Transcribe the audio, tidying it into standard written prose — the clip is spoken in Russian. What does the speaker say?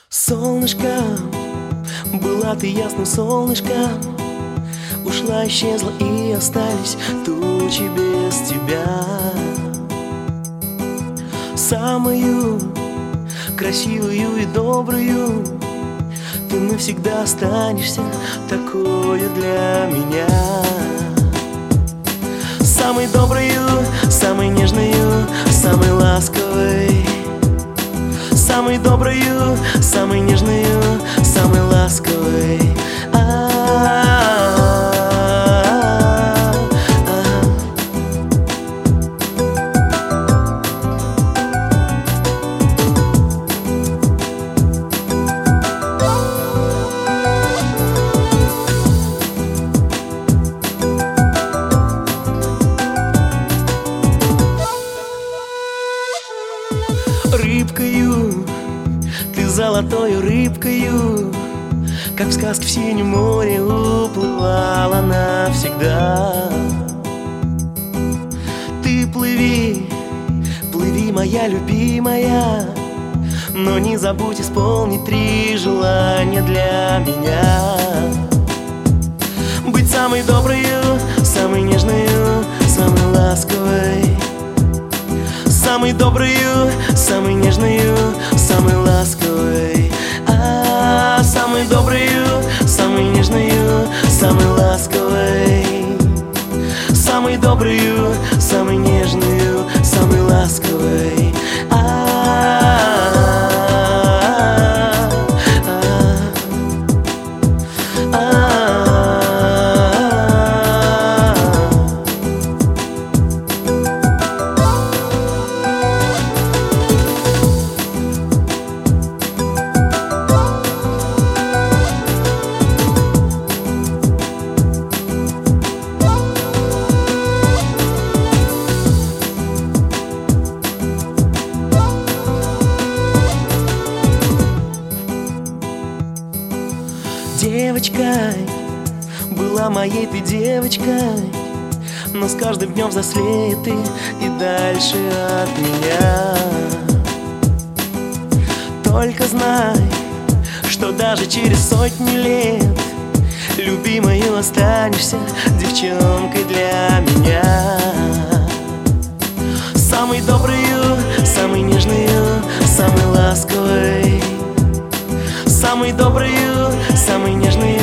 Солнышко, была ты ясным солнышком, ушла, исчезла и остались тучи без тебя. Самую красивую и добрую ты навсегда останешься такою для меня. Самой доброю, самой нежною, самой ласковой. Самой доброю, самой нежною, самой ласковой. Рыбкою, ты золотою рыбкою, как в сказке в синем море уплывала навсегда. Ты плыви, плыви, моя любимая, но не забудь исполнить 3 желания для меня. Быть самой доброю, самой нежною, самой ласковой. Самой доброю, самой нежною, самой ласковой. Самой доброю, самой нежною, самой ласковой. Самой доброю, самой нежною, самой ласковой. Девочкой, была моей ты девочкой, но с каждым днем взрослеет ты и дальше от меня. Только знай, что даже через сотни лет любимою останешься девчонкой для меня. Самой доброю, самой нежною, самой ласковой. Самой доброю, самой нежной,